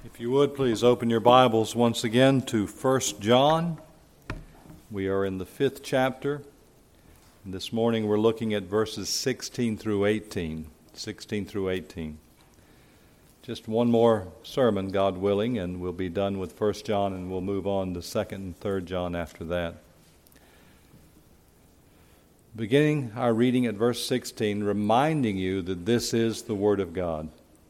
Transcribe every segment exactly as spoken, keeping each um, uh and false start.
If you would, please open your Bibles once again to First John. We are in the fifth chapter. And this morning we're looking at verses sixteen through eighteen. sixteen through eighteen. Just one more sermon, God willing, and we'll be done with First John, and we'll move on to Second and Third John after that. Beginning our reading at verse sixteen, reminding you that this is the Word of God.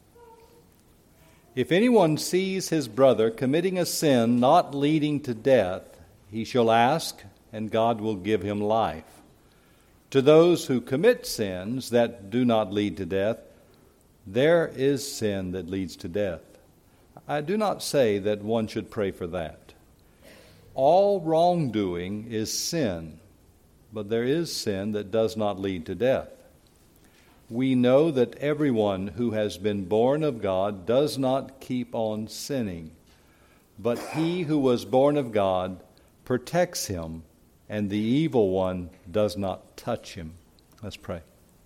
If anyone sees his brother committing a sin not leading to death, he shall ask, and God will give him life. To those who commit sins that do not lead to death, there is sin that leads to death. I do not say that one should pray for that. All wrongdoing is sin, but there is sin that does not lead to death. We know that everyone who has been born of God does not keep on sinning, but he who was born of God protects him, and the evil one does not touch him. Let's pray.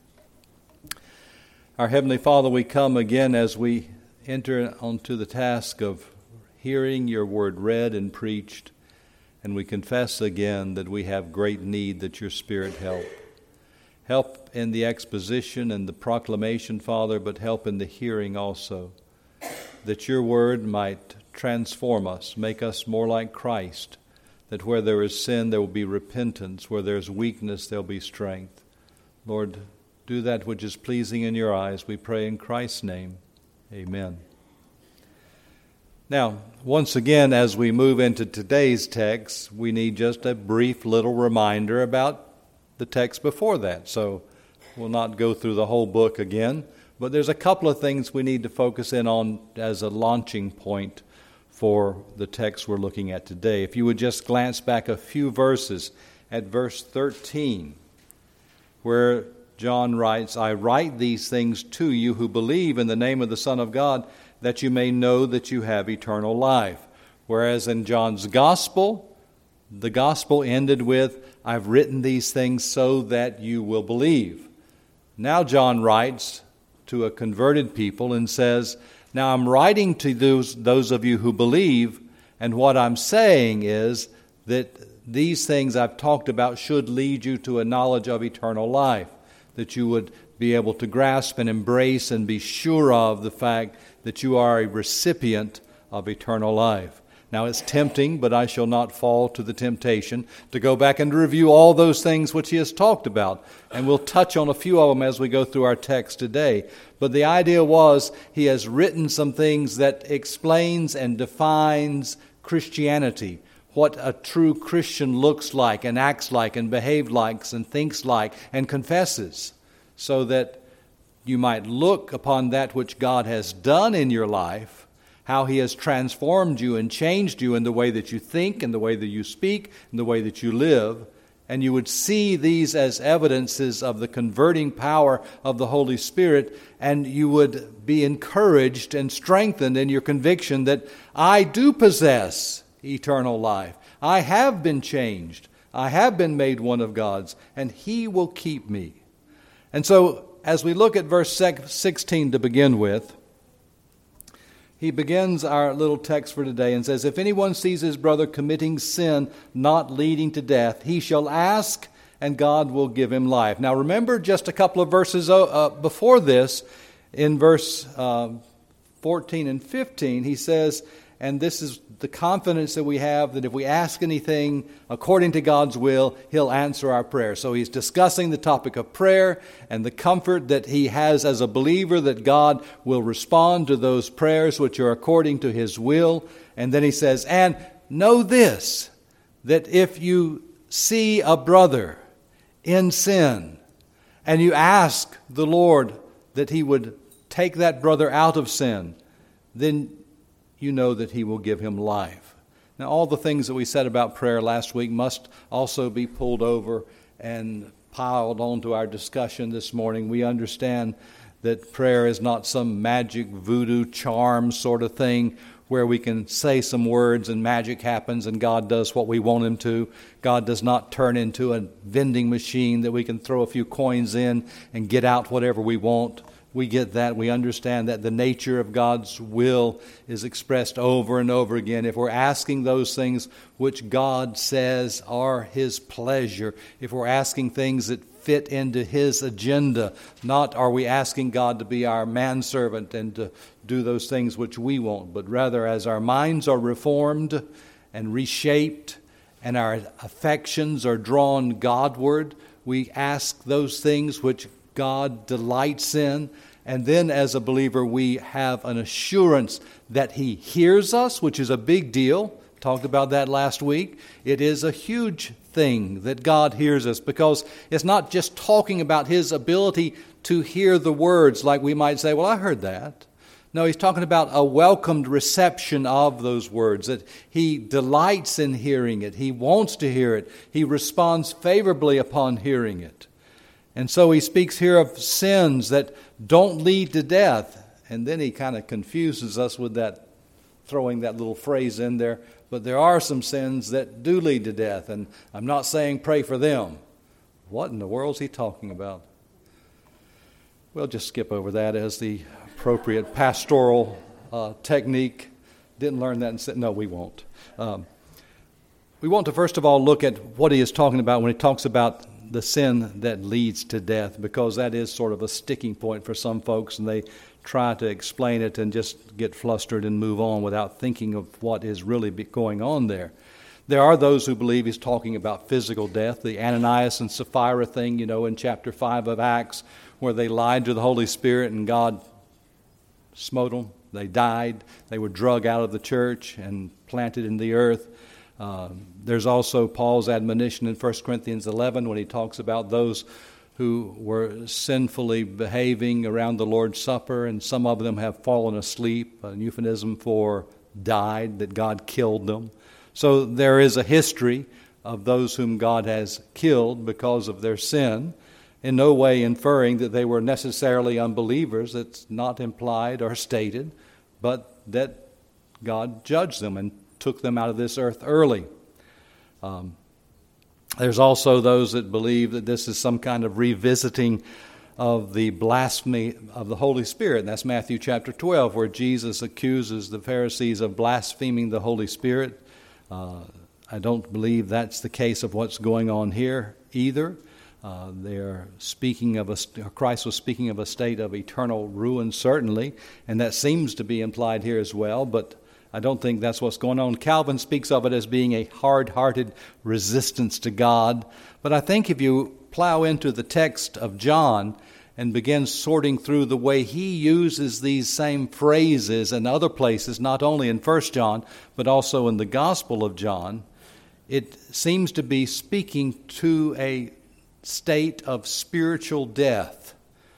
Our Heavenly Father, we come again as we enter onto the task of hearing your word read and preached, and we confess again that we have great need that your Spirit help. Help in the exposition and the proclamation, Father, but help in the hearing also, that your word might transform us, make us more like Christ, that where there is sin, there will be repentance, where there is weakness, there will be strength. Lord, do that which is pleasing in your eyes, we pray in Christ's name. Amen. Now, once again, as we move into today's text, we need just a brief little reminder about the text before that. So we'll not go through the whole book again, but there's a couple of things we need to focus in on as a launching point for the text we're looking at today. If you would just glance back a few verses at verse thirteen, where John writes, I write these things to you who believe in the name of the Son of God, that you may know that you have eternal life. Whereas in John's gospel, the gospel ended with, I've written these things so that you will believe. Now John writes to a converted people and says, now I'm writing to those, those of you who believe, and what I'm saying is that these things I've talked about should lead you to a knowledge of eternal life, that you would be able to grasp and embrace and be sure of the fact that you are a recipient of eternal life. Now it's tempting, but I shall not fall to the temptation to go back and review all those things which he has talked about. And we'll touch on a few of them as we go through our text today. But the idea was he has written some things that explains and defines Christianity, what a true Christian looks like and acts like and behaves like and thinks like and confesses, so that you might look upon that which God has done in your life, how he has transformed you and changed you in the way that you think, in the way that you speak, in the way that you live, and you would see these as evidences of the converting power of the Holy Spirit, and you would be encouraged and strengthened in your conviction that I do possess eternal life. I have been changed. I have been made one of God's, and he will keep me. And so, as we look at verse sixteen to begin with, he begins our little text for today and says, if anyone sees his brother committing sin not leading to death, he shall ask, and God will give him life. Now remember just a couple of verses uh, before this, in verse uh, fourteen and fifteen, he says, and this is the confidence that we have, that if we ask anything according to God's will, he'll answer our prayer. So he's discussing the topic of prayer and the comfort that he has as a believer that God will respond to those prayers which are according to his will. And then he says, and know this, that if you see a brother in sin and you ask the Lord that he would take that brother out of sin, then you know that he will give him life. Now, all the things that we said about prayer last week must also be pulled over and piled onto our discussion this morning. We understand that prayer is not some magic voodoo charm sort of thing where we can say some words and magic happens and God does what we want him to. God does not turn into a vending machine that we can throw a few coins in and get out whatever we want. We get that. We understand that the nature of God's will is expressed over and over again. If we're asking those things which God says are His pleasure, if we're asking things that fit into His agenda, not are we asking God to be our manservant and to do those things which we want, but rather as our minds are reformed and reshaped and our affections are drawn Godward, we ask those things which God delights in, and then as a believer we have an assurance that He hears us, which is a big deal. Talked about that last week. It is a huge thing that God hears us, because it's not just talking about His ability to hear the words like we might say, well, I heard that. No, He's talking about a welcomed reception of those words, that He delights in hearing it. He wants to hear it. He responds favorably upon hearing it. And so He speaks here of sins that don't lead to death. And then He kind of confuses us with that, throwing that little phrase in there. But there are some sins that do lead to death. And I'm not saying pray for them. What in the world is He talking about? We'll just skip over that as the appropriate pastoral uh, technique. Didn't learn that and said, no, we won't. Um, we want to first of all look at what He is talking about when He talks about the sin that leads to death, because that is sort of a sticking point for some folks, and they try to explain it and just get flustered and move on without thinking of what is really going on there. There are those who believe He's talking about physical death, the Ananias and Sapphira thing, you know, in chapter five of Acts, where they lied to the Holy Spirit and God smote them. They died. They were drug out of the church and planted in the earth. Uh, there's also Paul's admonition in First Corinthians eleven when he talks about those who were sinfully behaving around the Lord's Supper, and some of them have fallen asleep, a euphemism for died, that God killed them. So there is a history of those whom God has killed because of their sin, in no way inferring that they were necessarily unbelievers. It's not implied or stated, but that God judged them and took them out of this earth early. Um, there's also those that believe that this is some kind of revisiting of the blasphemy of the Holy Spirit. And that's Matthew chapter twelve, where Jesus accuses the Pharisees of blaspheming the Holy Spirit. Uh, I don't believe that's the case of what's going on here either. Uh, they're speaking of a, Christ was speaking of a state of eternal ruin, certainly, and that seems to be implied here as well, but I don't think that's what's going on. Calvin speaks of it as being a hard-hearted resistance to God, but I think if you plow into the text of John and begin sorting through the way he uses these same phrases in other places, not only in First John, but also in the Gospel of John, it seems to be speaking to a state of spiritual death.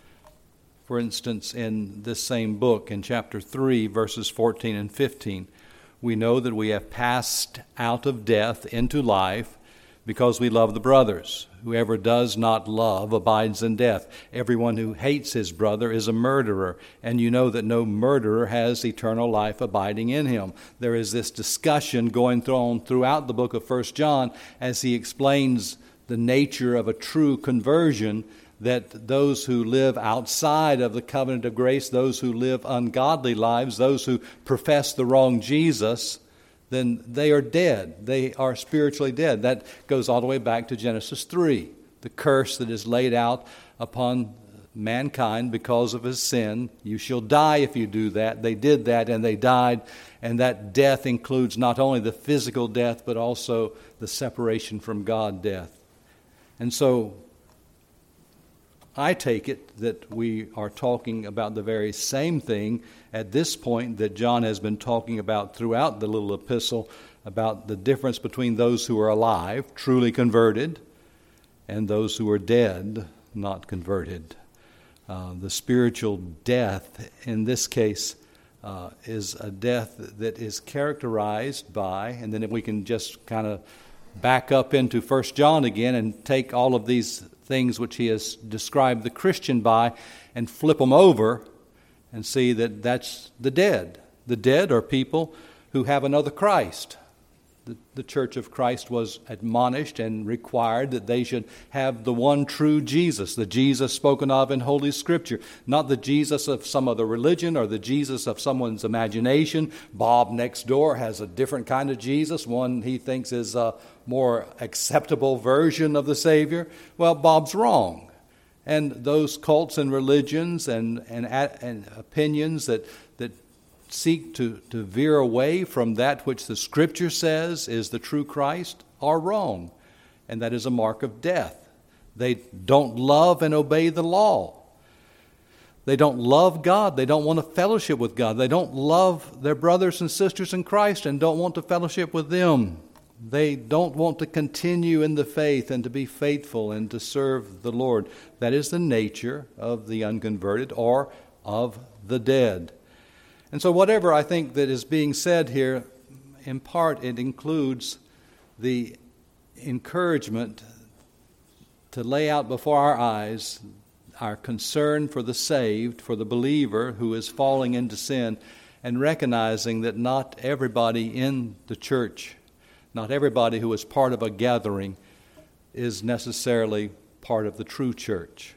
For instance, in this same book, in chapter three, verses fourteen and fifteen, we know that we have passed out of death into life because we love the brothers. Whoever does not love abides in death. Everyone who hates his brother is a murderer, and you know that no murderer has eternal life abiding in him. There is this discussion going on throughout the book of First John as he explains the nature of a true conversion, that those who live outside of the covenant of grace, those who live ungodly lives, those who profess the wrong Jesus, then they are dead. They are spiritually dead. That goes all the way back to Genesis three, the curse that is laid out upon mankind because of his sin. You shall die if you do that. They did that and they died, and that death includes not only the physical death but also the separation from God death. And so I take it that we are talking about the very same thing at this point that John has been talking about throughout the little epistle, about the difference between those who are alive, truly converted, and those who are dead, not converted. Uh, the spiritual death in this case uh, is a death that is characterized by, and then if we can just kind of back up into First John again and take all of these things which he has described the Christian by and flip them over and see that that's the dead. The dead are people who have another Christ. The, the Church of Christ was admonished and required that they should have the one true Jesus, the Jesus spoken of in Holy Scripture, not the Jesus of some other religion or the Jesus of someone's imagination. Bob next door has a different kind of Jesus, one he thinks is a more acceptable version of the Savior. Well, Bob's wrong. And those cults and religions and, and, and opinions that, that seek to, to veer away from that which the Scripture says is the true Christ are wrong. And that is a mark of death. They don't love and obey the law. They don't love God. They don't want to fellowship with God. They don't love their brothers and sisters in Christ and don't want to fellowship with them. They don't want to continue in the faith and to be faithful and to serve the Lord. That is the nature of the unconverted or of the dead. And so whatever I think that is being said here, in part it includes the encouragement to lay out before our eyes our concern for the saved, for the believer who is falling into sin, and recognizing that not everybody in the church, not everybody who is part of a gathering is necessarily part of the true church.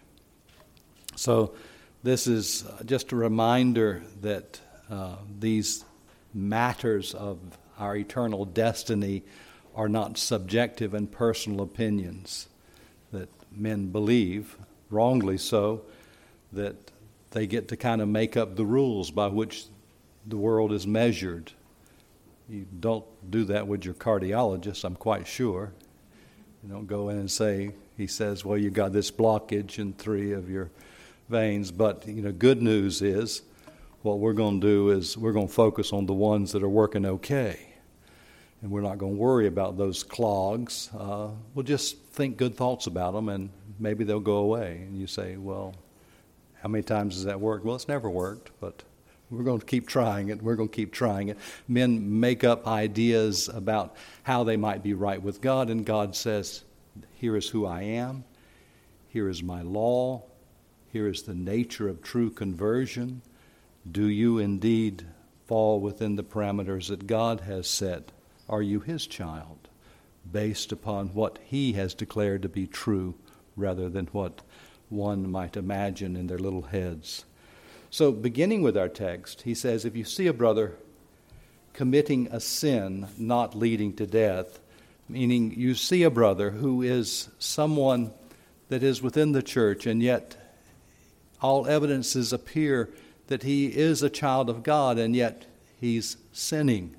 So this is just a reminder that Uh, these matters of our eternal destiny are not subjective and personal opinions that men believe, wrongly so, that they get to kind of make up the rules by which the world is measured. You don't do that with your cardiologist, I'm quite sure. You don't go in and say, he says, well, you got this blockage in three of your veins. But, you know, good news is, what we're going to do is we're going to focus on the ones that are working okay. And we're not going to worry about those clogs. Uh, we'll just think good thoughts about them, and maybe they'll go away. And you say, well, how many times has that worked? Well, it's never worked, but we're going to keep trying it. We're going to keep trying it. Men make up ideas about how they might be right with God, and God says, here is who I am. Here is my law. Here is the nature of true conversion. Do you indeed fall within the parameters that God has set? Are you His child, based upon what He has declared to be true, rather than what one might imagine in their little heads? So, beginning with our text, he says, if you see a brother committing a sin not leading to death, meaning you see a brother who is someone that is within the church, and yet all evidences appear that he is a child of God, and yet he's sinning.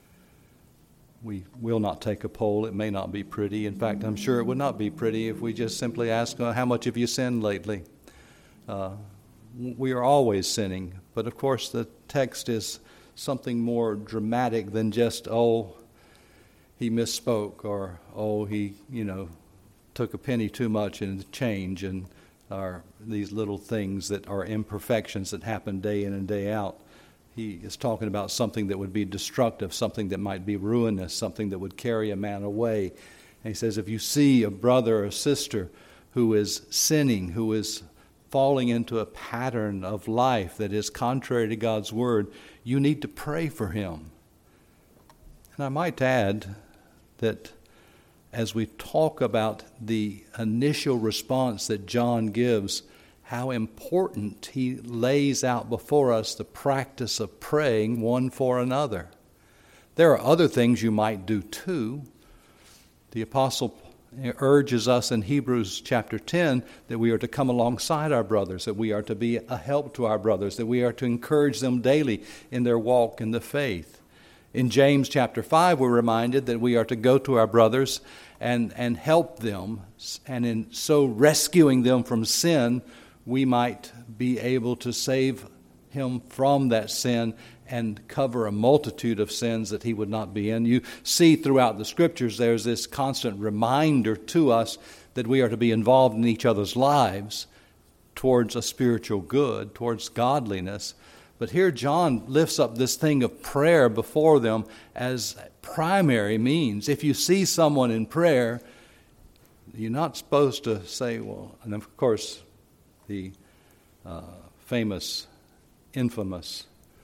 We will not take a poll. It may not be pretty. In fact, I'm sure it would not be pretty if we just simply ask, uh, how much have you sinned lately? Uh, we are always sinning. But of course, the text is something more dramatic than just, oh, he misspoke, or, oh, he, you know, took a penny too much in the change, and are these little things that are imperfections that happen day in and day out. He is talking about something that would be destructive, something that might be ruinous, something that would carry a man away. And he says, if you see a brother or sister who is sinning, who is falling into a pattern of life that is contrary to God's word, you need to pray for him. And I might add that as we talk about the initial response that John gives, how important he lays out before us the practice of praying one for another. There are other things you might do too. The apostle urges us in Hebrews chapter ten that we are to come alongside our brothers, that we are to be a help to our brothers, that we are to encourage them daily in their walk in the faith. In James chapter five, we're reminded that we are to go to our brothers and, and help them, and in so rescuing them from sin, we might be able to save him from that sin and cover a multitude of sins that he would not be in. You see throughout the Scriptures there's this constant reminder to us that we are to be involved in each other's lives towards a spiritual good, towards godliness. But here John lifts up this thing of prayer before them as primary means. If you see someone in prayer, you're not supposed to say, well, and of course, the uh, famous, infamous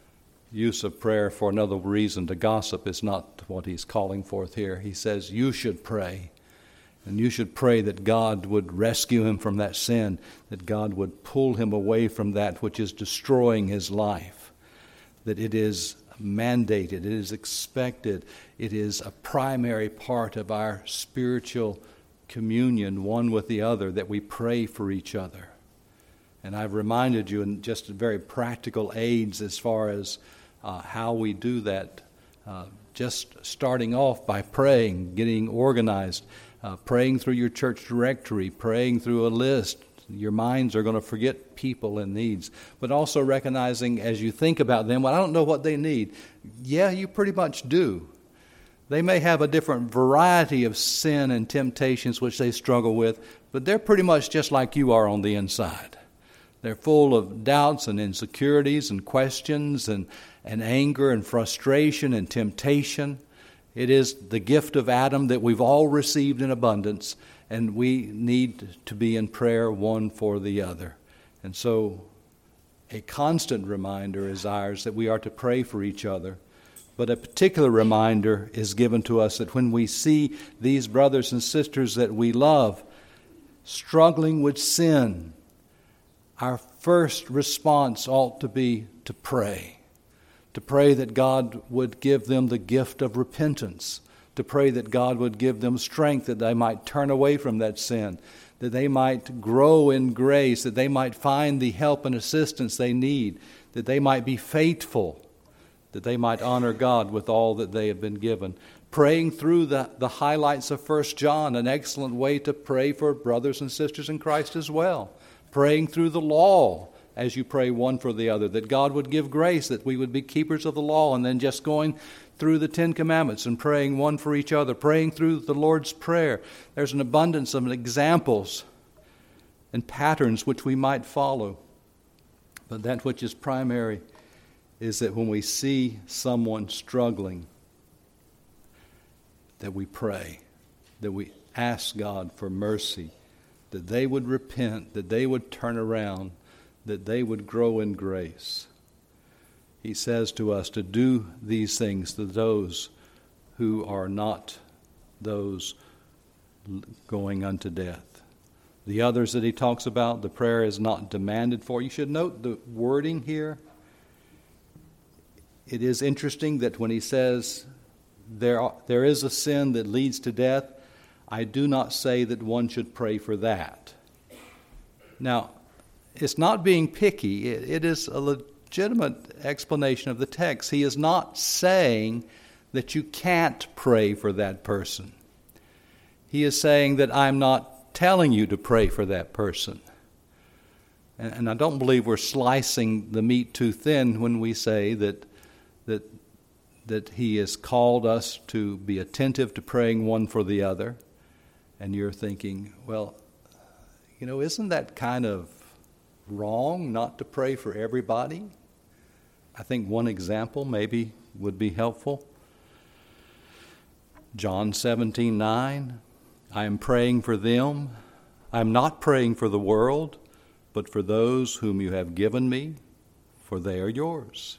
use of prayer for another reason to gossip is not what he's calling forth here. He says you should pray. And you should pray that God would rescue him from that sin, that God would pull him away from that which is destroying his life, that it is mandated, it is expected, it is a primary part of our spiritual communion, one with the other, that we pray for each other. And I've reminded you in just very practical aids as far as uh, how we do that, uh, just starting off by praying, getting organized, Uh, praying through your church directory, praying through a list. Your minds are going to forget people and needs. But also recognizing as you think about them, well, I don't know what they need. Yeah, you pretty much do. They may have a different variety of sin and temptations which they struggle with, but they're pretty much just like you are on the inside. They're full of doubts and insecurities and questions and, and anger and frustration and temptation. It is the gift of Adam that we've all received in abundance, and we need to be in prayer one for the other. And so a constant reminder is ours that we are to pray for each other. But a particular reminder is given to us that when we see these brothers and sisters that we love struggling with sin, our first response ought to be to pray. To pray that God would give them the gift of repentance, to pray that God would give them strength that they might turn away from that sin, that they might grow in grace, that they might find the help and assistance they need, that they might be faithful, that they might honor God with all that they have been given. Praying through the, the highlights of First John, an excellent way to pray for brothers and sisters in Christ as well. Praying through the law, as you pray one for the other, that God would give grace, that we would be keepers of the law, and then just going through the Ten Commandments and praying one for each other, praying through the Lord's Prayer. There's an abundance of examples and patterns which we might follow. But that which is primary is that when we see someone struggling, that we pray, that we ask God for mercy, that they would repent, that they would turn around, that they would grow in grace. He says to us to do these things to those who are not those going unto death. The others that he talks about, the prayer is not demanded for. You should note the wording here. It is interesting that when he says there are, there is a sin that leads to death, I do not say that one should pray for that. Now, it's not being picky. It, it is a legitimate explanation of the text. He is not saying that you can't pray for that person. He is saying that I'm not telling you to pray for that person. And, and I don't believe we're slicing the meat too thin when we say that that that he has called us to be attentive to praying one for the other. And you're thinking, well, you know, isn't that kind of wrong not to pray for everybody? I think one example maybe would be helpful. John seventeen nine, I am praying for them. I am not praying for the world, but for those whom you have given me, for they are yours.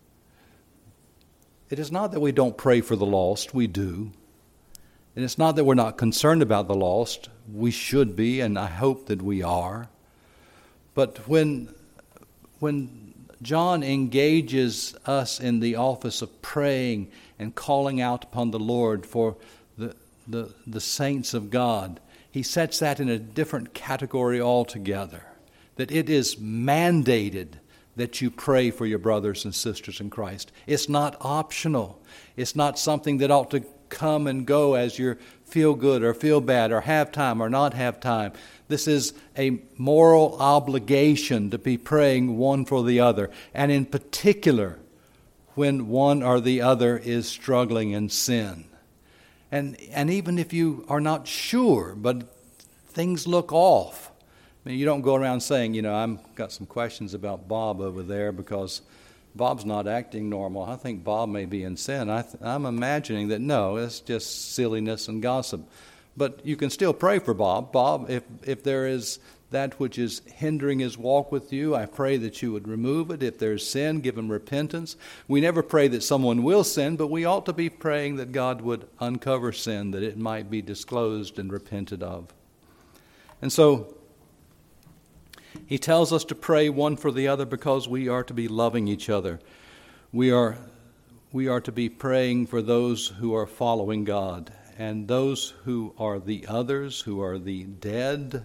It is not that we don't pray for the lost, we do. And it's not that we're not concerned about the lost, we should be, and I hope that we are. But when, when John engages us in the office of praying and calling out upon the Lord for the, the, the saints of God, he sets that in a different category altogether. That it is mandated that you pray for your brothers and sisters in Christ. It's not optional. It's not something that ought to come and go as you feel good or feel bad or have time or not have time. This is a moral obligation to be praying one for the other, and in particular when one or the other is struggling in sin. And and even if you are not sure, but things look off. I mean, you don't go around saying, you know, I've got some questions about Bob over there because Bob's not acting normal. I think Bob may be in sin. I th- I'm imagining that, no, it's just silliness and gossip. But you can still pray for Bob. Bob, if if there is that which is hindering his walk with you. I pray that you would remove it. If there's sin, give him repentance. We never pray that someone will sin, but we ought to be praying that God would uncover sin, that it might be disclosed and repented of. And so he tells us to pray one for the other because we are to be loving each other. We are, we are to be praying for those who are following God, and those who are the others, who are the dead.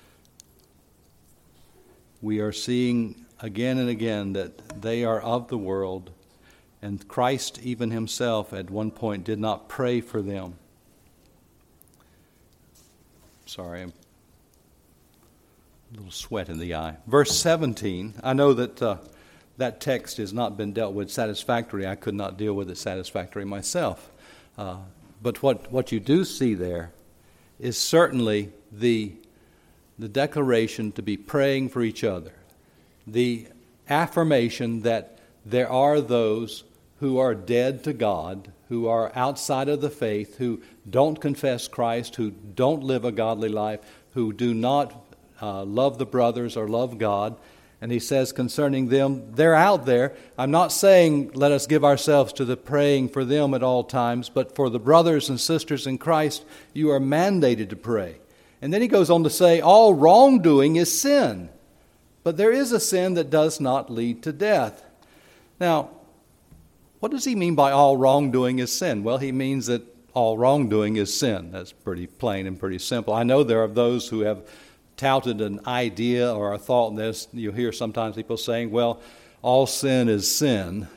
We are seeing again and again that they are of the world, and Christ even himself at one point did not pray for them. Sorry, I'm a little sweat in the eye. Verse seventeen, I know that uh, that text has not been dealt with satisfactorily. I could not deal with it satisfactorily myself. Uh, but what, what you do see there is certainly the the declaration to be praying for each other, the affirmation that there are those who are dead to God, who are outside of the faith, who don't confess Christ, who don't live a godly life, who do not uh, love the brothers or love God. And he says concerning them, they're out there. I'm not saying let us give ourselves to the praying for them at all times, but for the brothers and sisters in Christ, you are mandated to pray. And then he goes on to say, all wrongdoing is sin, but there is a sin that does not lead to death. Now, what does he mean by all wrongdoing is sin? Well, he means that all wrongdoing is sin. That's pretty plain and pretty simple. I know there are those who have touted an idea or a thought in this. You hear sometimes people saying, well, all sin is sin.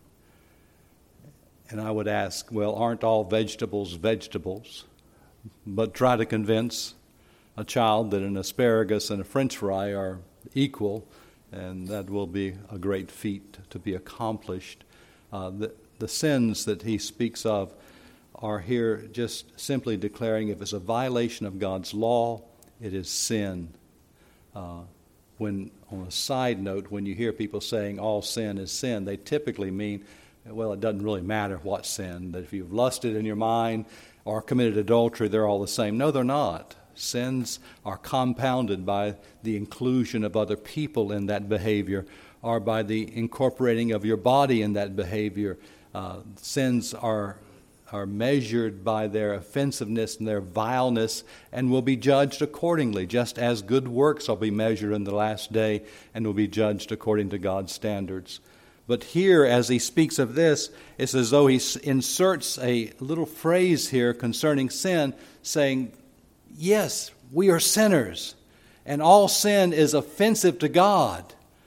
And I would ask, well, aren't all vegetables vegetables? But try to convince a child that an asparagus and a French fry are equal, and that will be a great feat to be accomplished. Uh, the, the sins that he speaks of are here just simply declaring if it's a violation of God's law, it is sin. Uh, when, on a side note, when you hear people saying all sin is sin, they typically mean, well, it doesn't really matter what sin, that if you've lusted in your mind or committed adultery, they're all the same. No, they're not. Sins are compounded by the inclusion of other people in that behavior, or by the incorporating of your body in that behavior. Uh, sins are are measured by their offensiveness and their vileness and will be judged accordingly, just as good works will be measured in the last day and will be judged according to God's standards. But here, as he speaks of this, it's as though he inserts a little phrase here concerning sin, saying, yes, we are sinners, and all sin is offensive to God,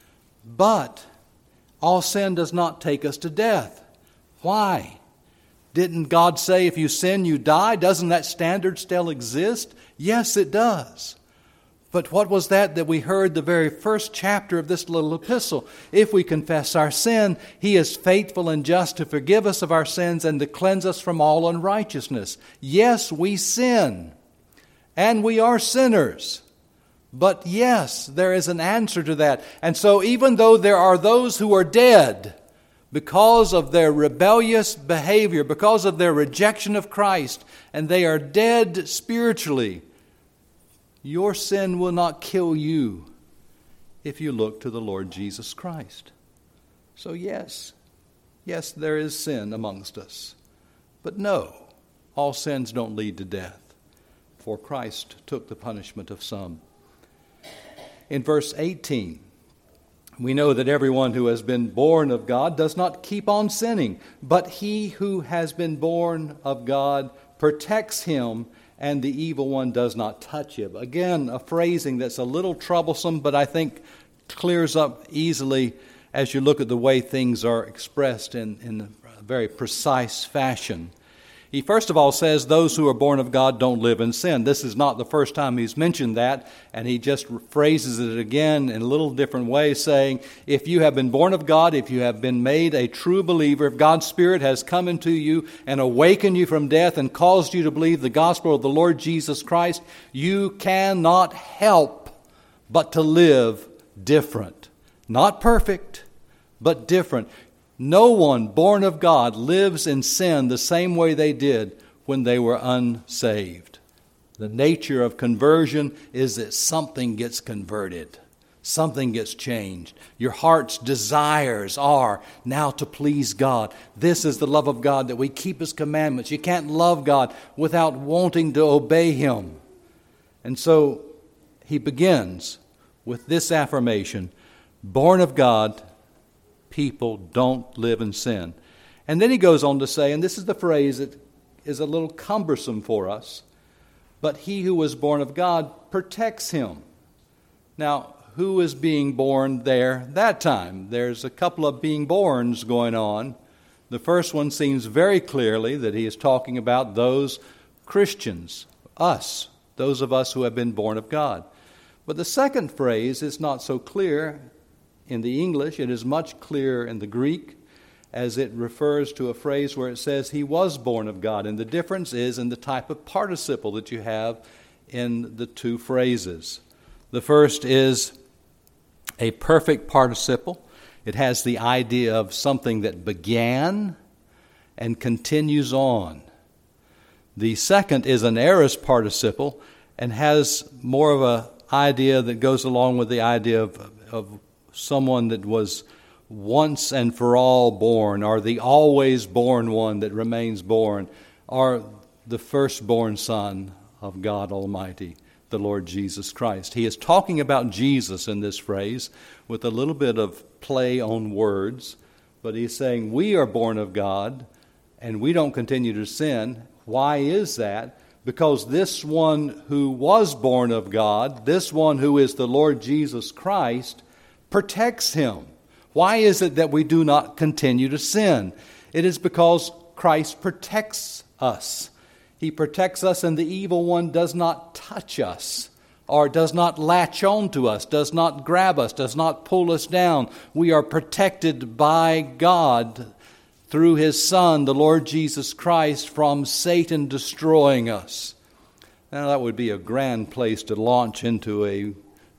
but all sin does not take us to death. Why? Didn't God say if you sin, you die? Doesn't that standard still exist? Yes, it does. But what was that that we heard the very first chapter of this little epistle? If we confess our sin, He is faithful and just to forgive us of our sins and to cleanse us from all unrighteousness. Yes, we sin, and we are sinners. But yes, there is an answer to that. And so even though there are those who are dead because of their rebellious behavior, because of their rejection of Christ, and they are dead spiritually, your sin will not kill you if you look to the Lord Jesus Christ. So yes, yes, there is sin amongst us. But no, all sins don't lead to death, for Christ took the punishment of some. In verse eighteen, we know that everyone who has been born of God does not keep on sinning, but he who has been born of God protects him, and the evil one does not touch him. Again, a phrasing that's a little troublesome, but I think clears up easily as you look at the way things are expressed in, in a very precise fashion. He first of all says those who are born of God don't live in sin. This is not the first time he's mentioned that, and he just phrases it again in a little different way, saying, if you have been born of God, if you have been made a true believer, if God's Spirit has come into you and awakened you from death and caused you to believe the gospel of the Lord Jesus Christ, you cannot help but to live different. Not perfect, but different. No one born of God lives in sin the same way they did when they were unsaved. The nature of conversion is that something gets converted. Something gets changed. Your heart's desires are now to please God. This is the love of God, that we keep His commandments. You can't love God without wanting to obey Him. And so he begins with this affirmation: born of God, people don't live in sin. And then he goes on to say, and this is the phrase that is a little cumbersome for us, but he who was born of God protects him. Now, who is being born there that time? There's a couple of being borns going on. The first one seems very clearly that he is talking about those Christians, us, those of us who have been born of God. But the second phrase is not so clear in the English. It is much clearer in the Greek, as it refers to a phrase where it says he was born of God. And the difference is in the type of participle that you have in the two phrases. The first is a perfect participle. It has the idea of something that began and continues on. The second is an aorist participle and has more of an idea that goes along with the idea of, of someone that was once and for all born, or the always born one that remains born, or the firstborn Son of God Almighty, the Lord Jesus Christ. He is talking about Jesus in this phrase with a little bit of play on words, but he's saying we are born of God and we don't continue to sin. Why is that? Because this one who was born of God, this one who is the Lord Jesus Christ, protects him. Why is it that we do not continue to sin? It is because Christ protects us. He protects us, and the evil one does not touch us, or does not latch on to us, does not grab us, does not pull us down. We are protected by God through His Son, the Lord Jesus Christ, from Satan destroying us. Now, that would be a grand place to launch into a,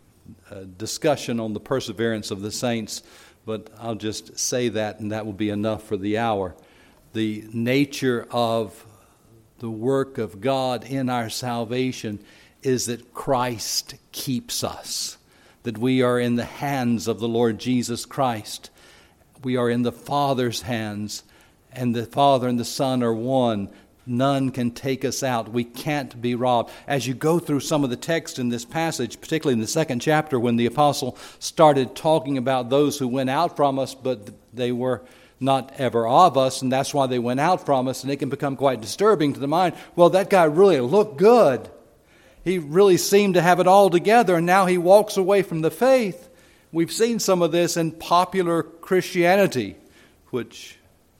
a discussion on the perseverance of the saints, but I'll just say that, and that will be enough for the hour. The nature of the work of God in our salvation is that Christ keeps us, that we are in the hands of the Lord Jesus Christ. We are in the Father's hands, and the Father and the Son are one. None can take us out. We can't be robbed. As you go through some of the text in this passage, particularly in the second chapter, when the apostle started talking about those who went out from us, but they were not ever of us, and that's why they went out from us, and it can become quite disturbing to the mind. Well, that guy really looked good. He really seemed to have it all together, and now he walks away from the faith. We've seen some of this in popular Christianity, which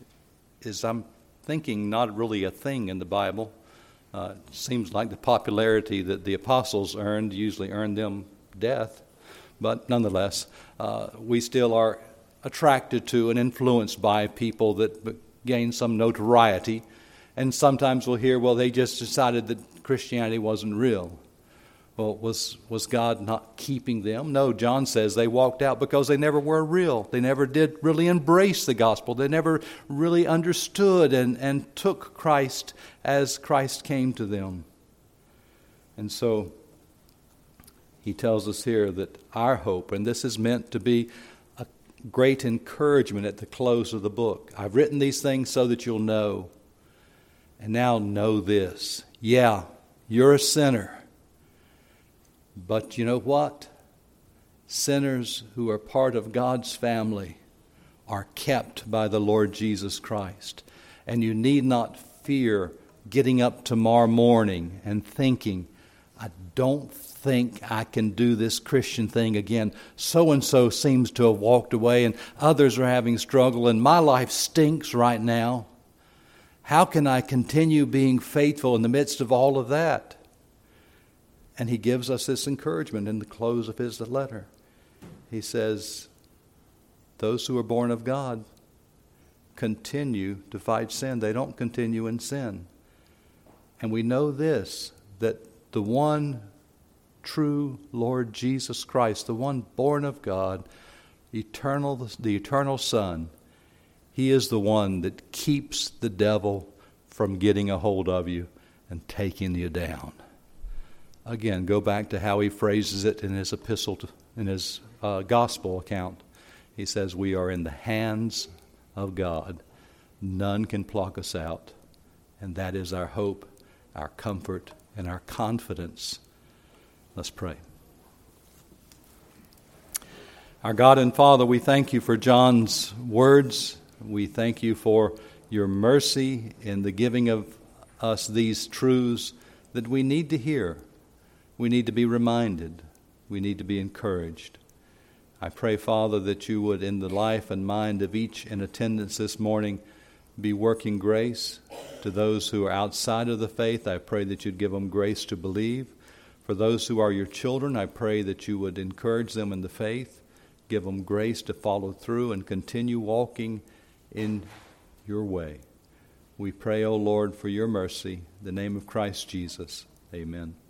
is, I'm thinking, not really a thing in the Bible. Uh, it seems like the popularity that the apostles earned usually earned them death. But nonetheless, uh, we still are attracted to and influenced by people that gain some notoriety. And sometimes we'll hear, well, they just decided that Christianity wasn't real. Well, was was God not keeping them? No, John says they walked out because they never were real. They never did really embrace the gospel. They never really understood and, and took Christ as Christ came to them. And so he tells us here that our hope, and this is meant to be a great encouragement at the close of the book. I've written these things so that you'll know. And now know this. Yeah, you're a sinner. But you know what? Sinners who are part of God's family are kept by the Lord Jesus Christ. And you need not fear getting up tomorrow morning and thinking, I don't think I can do this Christian thing again. So-and-so seems to have walked away, and others are having struggle, and my life stinks right now. How can I continue being faithful in the midst of all of that? And he gives us this encouragement in the close of his letter. He says, those who are born of God continue to fight sin. They don't continue in sin. And we know this, that the one true Lord Jesus Christ, the one born of God, eternal, the eternal Son, He is the one that keeps the devil from getting a hold of you and taking you down. Again, go back to how he phrases it in his epistle, to, in his uh, gospel account. He says, we are in the hands of God. None can pluck us out. And that is our hope, our comfort, and our confidence. Let's pray. Our God and Father, we thank you for John's words. We thank you for your mercy in the giving of us these truths that we need to hear. We need to be reminded. We need to be encouraged. I pray, Father, that you would, in the life and mind of each in attendance this morning, be working grace to those who are outside of the faith. I pray that you'd give them grace to believe. For those who are your children, I pray that you would encourage them in the faith, give them grace to follow through and continue walking in your way. We pray, O Lord, for your mercy. In the name of Christ Jesus, amen.